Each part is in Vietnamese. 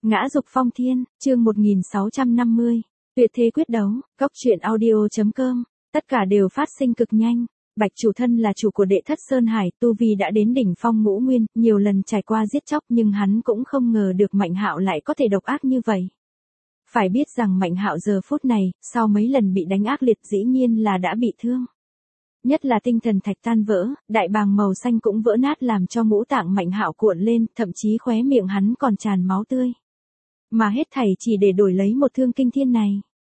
Ngã dục phong thiên, chương 1650. Tuyệt thế quyết đấu, góc truyện audio.com. Tất cả đều phát sinh cực nhanh. Bạch chủ thân là chủ của đệ thất Sơn Hải, tu vi đã đến đỉnh phong ngũ nguyên, nhiều lần trải qua giết chóc nhưng hắn cũng không ngờ được Mạnh Hạo lại có thể độc ác như vậy. Phải biết rằng Mạnh Hạo giờ phút này, sau mấy lần bị đánh ác liệt dĩ nhiên là đã bị thương. Nhất là tinh thần thạch tan vỡ, đại bàng màu xanh cũng vỡ nát làm cho ngũ tạng Mạnh Hạo cuộn lên, thậm chí khóe miệng hắn còn tràn máu tươi. Mà hết thảy chỉ để đổi lấy một thương kinh thiên này.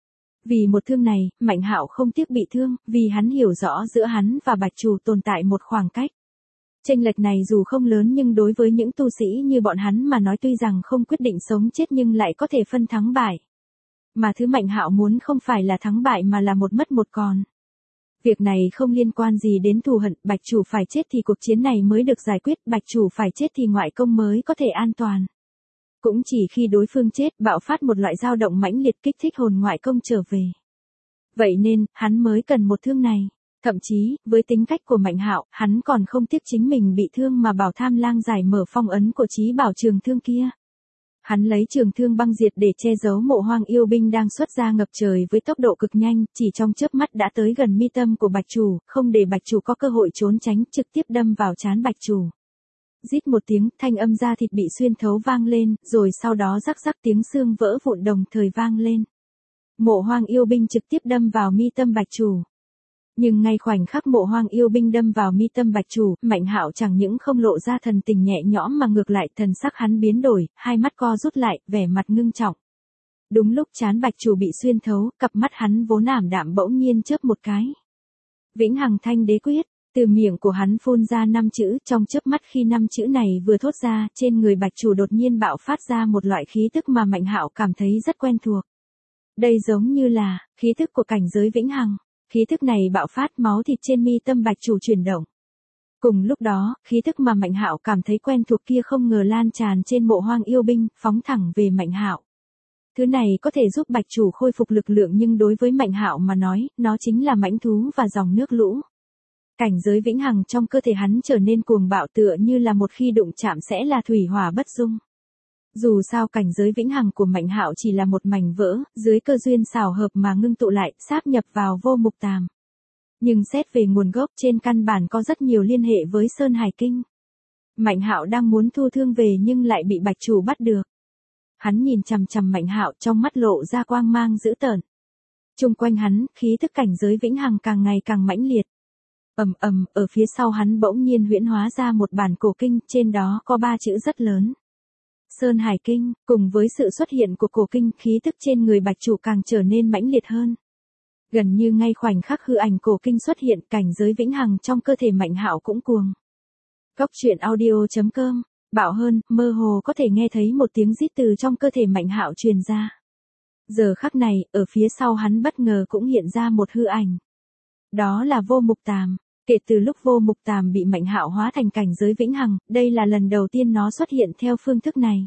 Vì một thương này, Mạnh Hạo không tiếc bị thương, vì hắn hiểu rõ giữa hắn và Bạch Chủ tồn tại một khoảng cách. Chênh lệch này dù không lớn nhưng đối với những tu sĩ như bọn hắn mà nói tuy rằng không quyết định sống chết nhưng lại có thể phân thắng bại. Mà thứ Mạnh Hạo muốn không phải là thắng bại mà là một mất một còn. Việc này không liên quan gì đến thù hận, Bạch Chủ phải chết thì cuộc chiến này mới được giải quyết, Bạch Chủ phải chết thì ngoại công mới có thể an toàn. Cũng chỉ khi đối phương chết, bạo phát một loại dao động mãnh liệt kích thích hồn ngoại công trở về. Vậy nên, hắn mới cần một thương này. Thậm chí, với tính cách của Mạnh Hạo, hắn còn không tiếc chính mình bị thương mà bảo Tham Lang giải mở phong ấn của Chí Bảo trường thương kia. Hắn lấy trường thương băng diệt để che giấu Mộ Hoang yêu binh đang xuất ra ngập trời với tốc độ cực nhanh, chỉ trong chớp mắt đã tới gần mi tâm của Bạch Chủ, không để Bạch Chủ có cơ hội trốn tránh, trực tiếp đâm vào trán Bạch Chủ. Rít một tiếng, thanh âm da thịt bị xuyên thấu vang lên, rồi sau đó rắc rắc tiếng xương vỡ vụn đồng thời vang lên. Mộ Hoang yêu binh trực tiếp đâm vào mi tâm Bạch Chủ. Nhưng ngay khoảnh khắc Mộ Hoang yêu binh đâm vào mi tâm Bạch Chủ, Mạnh Hạo chẳng những không lộ ra thần tình nhẹ nhõm mà ngược lại thần sắc hắn biến đổi, hai mắt co rút lại, vẻ mặt ngưng trọng. Đúng lúc trán Bạch Chủ bị xuyên thấu, cặp mắt hắn vốn ảm đạm bỗng nhiên chớp một cái. Vĩnh Hằng Thanh Đế Quyết. Từ miệng của hắn phun ra 5 chữ, trong chớp mắt khi 5 chữ này vừa thốt ra, trên người Bạch Chủ đột nhiên bạo phát ra một loại khí tức mà Mạnh Hạo cảm thấy rất quen thuộc. Đây giống như là khí tức của cảnh giới vĩnh hằng. Khí tức này bạo phát, máu thịt trên mi tâm Bạch Chủ chuyển động. Cùng lúc đó, khí tức mà Mạnh Hạo cảm thấy quen thuộc kia không ngờ lan tràn trên Mộ Hoang yêu binh, phóng thẳng về Mạnh Hạo. Thứ này có thể giúp Bạch Chủ khôi phục lực lượng nhưng đối với Mạnh Hạo mà nói, nó chính là mãnh thú và dòng nước lũ. Cảnh giới vĩnh hằng trong cơ thể hắn trở nên cuồng bạo tựa như là một khi đụng chạm sẽ là thủy hỏa bất dung. Dù sao cảnh giới vĩnh hằng của Mạnh Hạo chỉ là một mảnh vỡ, dưới cơ duyên xảo hợp mà ngưng tụ lại, sáp nhập vào Vô Mục Tàm. Nhưng xét về nguồn gốc trên căn bản có rất nhiều liên hệ với Sơn Hải Kinh. Mạnh Hạo đang muốn thu thương về nhưng lại bị Bạch Chủ bắt được. Hắn nhìn chằm chằm Mạnh Hạo trong mắt lộ ra quang mang dữ tợn. Chung quanh hắn, khí tức cảnh giới vĩnh hằng càng ngày càng mãnh liệt. Ở phía sau hắn bỗng nhiên huyễn hóa ra một bản cổ kinh, trên đó có 3 chữ rất lớn. Sơn Hải Kinh, cùng với sự xuất hiện của cổ kinh, khí tức trên người Bạch Chủ càng trở nên mãnh liệt hơn. Gần như ngay khoảnh khắc hư ảnh cổ kinh xuất hiện, cảnh giới vĩnh hằng trong cơ thể Mạnh Hạo cũng cuồng. Góc truyện audio.com, bạo hơn, mơ hồ có thể nghe thấy một tiếng rít từ trong cơ thể Mạnh Hạo truyền ra. Giờ khắc này, ở phía sau hắn bất ngờ cũng hiện ra một hư ảnh. Đó là Vô Mục Tàm. Kể từ lúc Vô Mục Tàm bị Mạnh Hạo hóa thành cảnh giới vĩnh hằng, đây là lần đầu tiên nó xuất hiện theo phương thức này.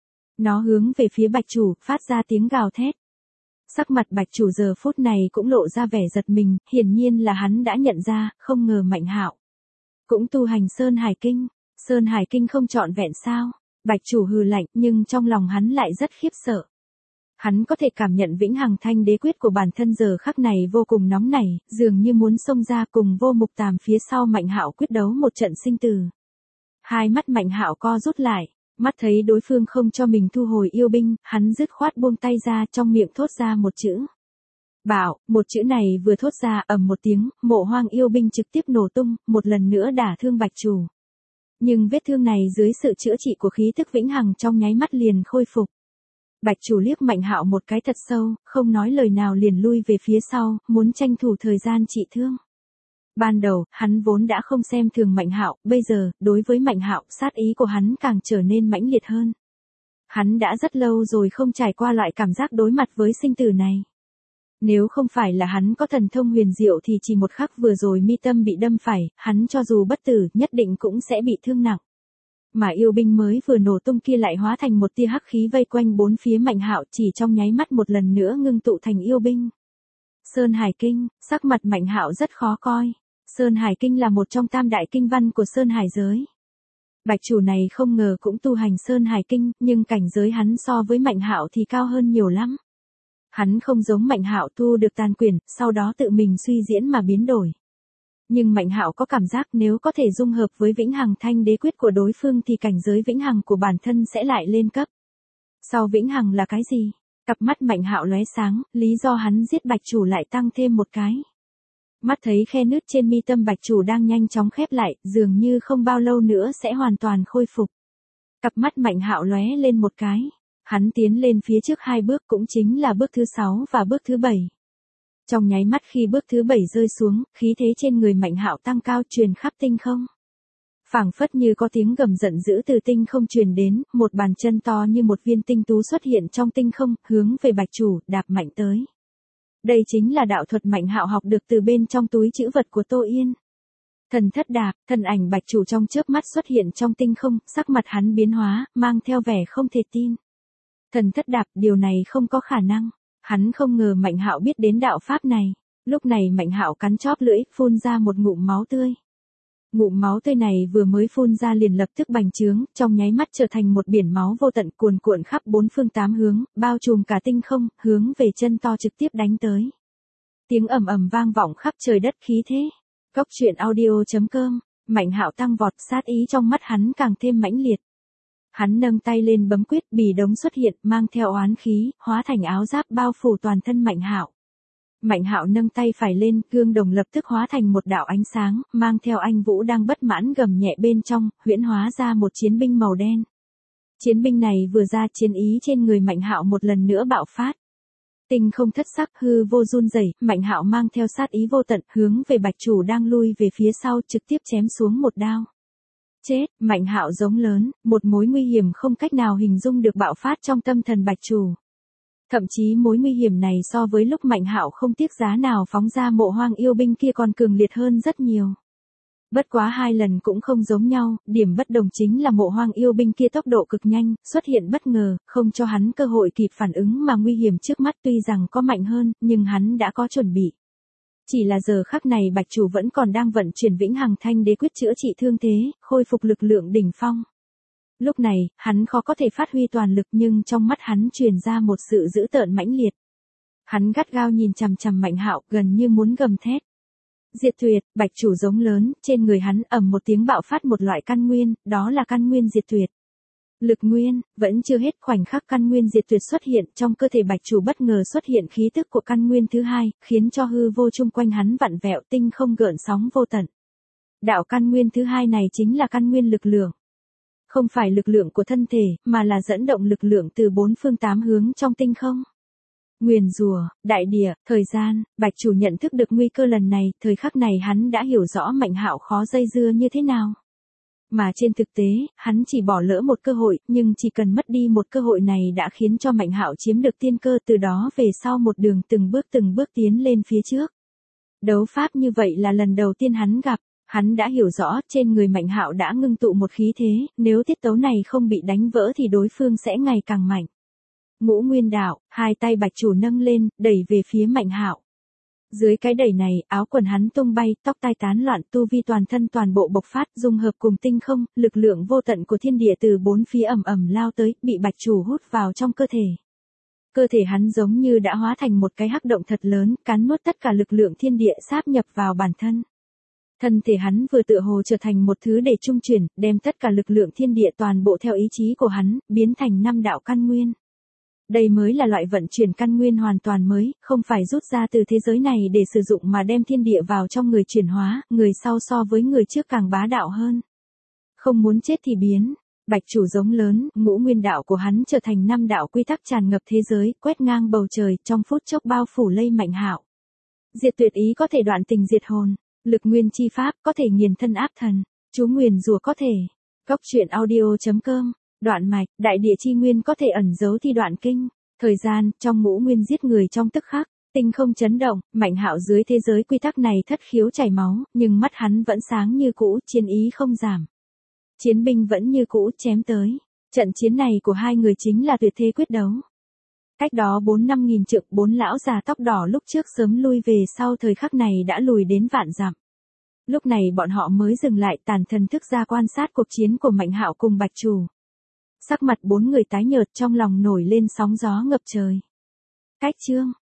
Nó hướng về phía Bạch Chủ, phát ra tiếng gào thét. Sắc mặt Bạch Chủ giờ phút này cũng lộ ra vẻ giật mình, hiển nhiên là hắn đã nhận ra, không ngờ Mạnh Hạo cũng tu hành Sơn Hải Kinh. Sơn Hải Kinh không trọn vẹn sao? Bạch Chủ hừ lạnh, nhưng trong lòng hắn lại rất khiếp sợ. Hắn có thể cảm nhận Vĩnh Hằng Thanh Đế Quyết của bản thân giờ khắc này vô cùng nóng nảy, dường như muốn xông ra cùng Vô Mục Tàm phía sau Mạnh Hạo quyết đấu một trận sinh tử. Hai mắt Mạnh Hạo co rút lại, mắt thấy đối phương không cho mình thu hồi yêu binh, hắn dứt khoát buông tay ra, trong miệng thốt ra một chữ. Bạo, một chữ này vừa thốt ra, ầm một tiếng, Mộ Hoang yêu binh trực tiếp nổ tung, một lần nữa đả thương Bạch Chủ. Nhưng vết thương này dưới sự chữa trị của khí tức vĩnh hằng trong nháy mắt liền khôi phục. Bạch Chủ liếc Mạnh Hạo một cái thật sâu, không nói lời nào liền lui về phía sau, muốn tranh thủ thời gian trị thương. Ban đầu, hắn vốn đã không xem thường Mạnh Hạo, bây giờ, đối với Mạnh Hạo, sát ý của hắn càng trở nên mãnh liệt hơn. Hắn đã rất lâu rồi không trải qua loại cảm giác đối mặt với sinh tử này. Nếu không phải là hắn có thần thông huyền diệu thì chỉ một khắc vừa rồi mi tâm bị đâm phải, hắn cho dù bất tử, nhất định cũng sẽ bị thương nặng. Mà yêu binh mới vừa nổ tung kia lại hóa thành một tia hắc khí vây quanh bốn phía Mạnh Hạo, chỉ trong nháy mắt một lần nữa ngưng tụ thành yêu binh. Sơn Hải Kinh, sắc mặt Mạnh Hạo rất khó coi. Sơn Hải Kinh là một trong tam đại kinh văn của Sơn Hải giới. Bạch chủ này không ngờ cũng tu hành Sơn Hải Kinh, nhưng cảnh giới hắn so với Mạnh Hạo thì cao hơn nhiều lắm. Hắn không giống Mạnh Hạo tu được tàn quyền, sau đó tự mình suy diễn mà biến đổi. Nhưng Mạnh Hạo có cảm giác nếu có thể dung hợp với Vĩnh Hằng Thanh Đế Quyết của đối phương thì cảnh giới Vĩnh Hằng của bản thân sẽ lại lên cấp. Sau Vĩnh Hằng là cái gì? Cặp mắt Mạnh Hạo lóe sáng, lý do hắn giết Bạch chủ lại tăng thêm một cái. Mắt thấy khe nứt trên mi tâm Bạch chủ đang nhanh chóng khép lại, dường như không bao lâu nữa sẽ hoàn toàn khôi phục. Cặp mắt Mạnh Hạo lóe lên một cái. Hắn tiến lên phía trước 2 bước, cũng chính là bước thứ 6 và bước thứ 7. Trong nháy mắt khi bước thứ 7 rơi xuống, khí thế trên người Mạnh Hạo tăng cao truyền khắp tinh không. Phảng phất như có tiếng gầm giận dữ từ tinh không truyền đến, một bàn chân to như một viên tinh tú xuất hiện trong tinh không, hướng về Bạch chủ, đạp mạnh tới. Đây chính là đạo thuật Mạnh Hạo học được từ bên trong túi trữ vật của Tô Yên. Thần thất đạp, thân ảnh Bạch chủ trong chớp mắt xuất hiện trong tinh không, sắc mặt hắn biến hóa, mang theo vẻ không thể tin. Thần thất đạp, điều này không có khả năng. Hắn không ngờ Mạnh Hạo biết đến đạo pháp này. Lúc này Mạnh Hạo cắn chóp lưỡi, phun ra một ngụm máu tươi. Ngụm máu tươi này vừa mới phun ra liền lập tức bành trướng, trong nháy mắt trở thành một biển máu vô tận cuồn cuộn khắp 4 phương 8 hướng, bao trùm cả tinh không, hướng về chân to trực tiếp đánh tới. Tiếng ầm ầm vang vọng khắp trời đất khí thế. Góc truyện audio.com, Mạnh Hạo tăng vọt, sát ý trong mắt hắn càng thêm mãnh liệt. Hắn nâng tay lên bấm quyết, bì đống xuất hiện, mang theo oán khí, hóa thành áo giáp bao phủ toàn thân Mạnh Hạo. Mạnh Hạo nâng tay phải lên, gương đồng lập tức hóa thành một đạo ánh sáng, mang theo anh Vũ đang bất mãn gầm nhẹ bên trong, huyễn hóa ra một chiến binh màu đen. Chiến binh này vừa ra, chiến ý trên người Mạnh Hạo một lần nữa bạo phát. Tinh không thất sắc, hư vô run rẩy, Mạnh Hạo mang theo sát ý vô tận, hướng về Bạch chủ đang lui về phía sau, trực tiếp chém xuống một đao. Chết, Mạnh Hạo giống lớn, một mối nguy hiểm không cách nào hình dung được bạo phát trong tâm thần Bạch chủ. Thậm chí mối nguy hiểm này so với lúc Mạnh Hạo không tiếc giá nào phóng ra mộ hoang yêu binh kia còn cường liệt hơn rất nhiều. Bất quá 2 lần cũng không giống nhau, điểm bất đồng chính là mộ hoang yêu binh kia tốc độ cực nhanh, xuất hiện bất ngờ, không cho hắn cơ hội kịp phản ứng mà nguy hiểm trước mắt tuy rằng có mạnh hơn, nhưng hắn đã có chuẩn bị. Chỉ là giờ khắc này Bạch chủ vẫn còn đang vận chuyển Vĩnh Hằng Thanh Đế Quyết chữa trị thương thế, khôi phục lực lượng đỉnh phong. Lúc này, hắn khó có thể phát huy toàn lực nhưng trong mắt hắn truyền ra một sự dữ tợn mãnh liệt. Hắn gắt gao nhìn chằm chằm Mạnh Hạo, gần như muốn gầm thét. Diệt tuyệt, Bạch chủ giống lớn, trên người hắn ầm một tiếng bạo phát một loại căn nguyên, đó là căn nguyên diệt tuyệt. Lực nguyên, vẫn chưa hết, khoảnh khắc căn nguyên diệt tuyệt xuất hiện, trong cơ thể Bạch chủ bất ngờ xuất hiện khí tức của căn nguyên thứ 2, khiến cho hư vô chung quanh hắn vặn vẹo, tinh không gợn sóng vô tận. Đạo căn nguyên thứ 2 này chính là căn nguyên lực lượng. Không phải lực lượng của thân thể, mà là dẫn động lực lượng từ 4 phương 8 hướng trong tinh không. Nguyền rủa, đại địa, thời gian, Bạch chủ nhận thức được nguy cơ lần này, thời khắc này hắn đã hiểu rõ Mạnh Hạo khó dây dưa như thế nào. Mà trên thực tế, hắn chỉ bỏ lỡ một cơ hội, nhưng chỉ cần mất đi một cơ hội này đã khiến cho Mạnh Hạo chiếm được tiên cơ, từ đó về sau một đường từng bước tiến lên phía trước. Đấu pháp như vậy là lần đầu tiên hắn gặp. Hắn đã hiểu rõ, trên người Mạnh Hạo đã ngưng tụ một khí thế, nếu tiết tấu này không bị đánh vỡ thì đối phương sẽ ngày càng mạnh. Ngũ Nguyên Đạo, 2 tay Bạch chủ nâng lên, đẩy về phía Mạnh Hạo. Dưới cái đẩy này, áo quần hắn tung bay, tóc tai tán loạn, tu vi toàn thân toàn bộ bộc phát, dung hợp cùng tinh không, lực lượng vô tận của thiên địa từ 4 phía ầm ầm lao tới, bị Bạch chủ hút vào trong cơ thể. Cơ thể hắn giống như đã hóa thành một cái hắc động thật lớn, cắn nuốt tất cả lực lượng thiên địa sáp nhập vào bản thân. Thân thể hắn vừa tựa hồ trở thành một thứ để trung chuyển, đem tất cả lực lượng thiên địa toàn bộ theo ý chí của hắn, biến thành 5 đạo căn nguyên. Đây mới là loại vận chuyển căn nguyên hoàn toàn mới, không phải rút ra từ thế giới này để sử dụng mà đem thiên địa vào trong người chuyển hóa, người sau so với người trước càng bá đạo hơn. Không muốn chết thì biến. Bạch chủ giống lớn, ngũ nguyên đạo của hắn trở thành 5 đạo quy tắc tràn ngập thế giới, quét ngang bầu trời, trong phút chốc bao phủ lây Mạnh Hạo. Diệt tuyệt ý có thể đoạn tình diệt hồn. Lực nguyên chi pháp có thể nghiền thân áp thần, chú nguyền rủa có thể. Góc truyện audio.com, đoạn mạch, đại địa chi nguyên có thể ẩn giấu thi đoạn kinh. Thời gian, trong ngũ nguyên giết người trong tức khắc, tinh không chấn động, Mạnh Hạo dưới thế giới quy tắc này thất khiếu chảy máu, nhưng mắt hắn vẫn sáng như cũ, chiến ý không giảm. Chiến binh vẫn như cũ chém tới. Trận chiến này của 2 người chính là tuyệt thế quyết đấu. Cách đó 4-5 nghìn trượng, 4 lão già tóc đỏ lúc trước sớm lui về sau thời khắc này đã lùi đến vạn dặm. Lúc này bọn họ mới dừng lại tản thần thức ra quan sát cuộc chiến của Mạnh Hạo cùng Bạch Chủ. Sắc mặt bốn người tái nhợt trong lòng nổi lên sóng gió ngập trời. Cách chương